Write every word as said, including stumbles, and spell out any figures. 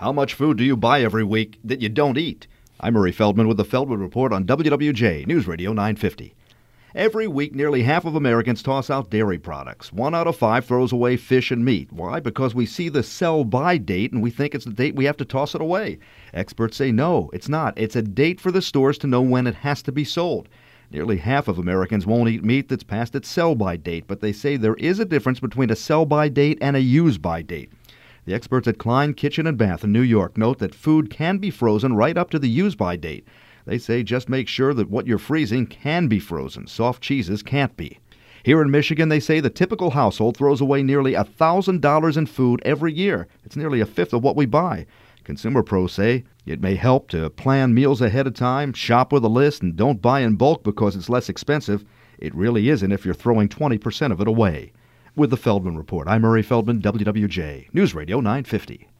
How much food do you buy every week that you don't eat? I'm Murray Feldman with the Feldman Report on W W J News Radio nine fifty. Every week, nearly half of Americans toss out dairy products. One out of five throws away fish and meat. Why? Because we see the sell-by date and we think it's the date we have to toss it away. Experts say no, it's not. It's a date for the stores to know when it has to be sold. Nearly half of Americans won't eat meat that's past its sell-by date, but they say there is a difference between a sell-by date and a use-by date. The experts at Klein Kitchen and Bath in New York note that food can be frozen right up to the use-by date. They say just make sure that what you're freezing can be frozen. Soft cheeses can't be. Here in Michigan, they say the typical household throws away nearly one thousand dollars in food every year. It's nearly a fifth of what we buy. Consumer pros say it may help to plan meals ahead of time, shop with a list, and don't buy in bulk because it's less expensive. It really isn't if you're throwing twenty percent of it away. With the Feldman Report, I'm Murray Feldman, W W J News Radio nine fifty.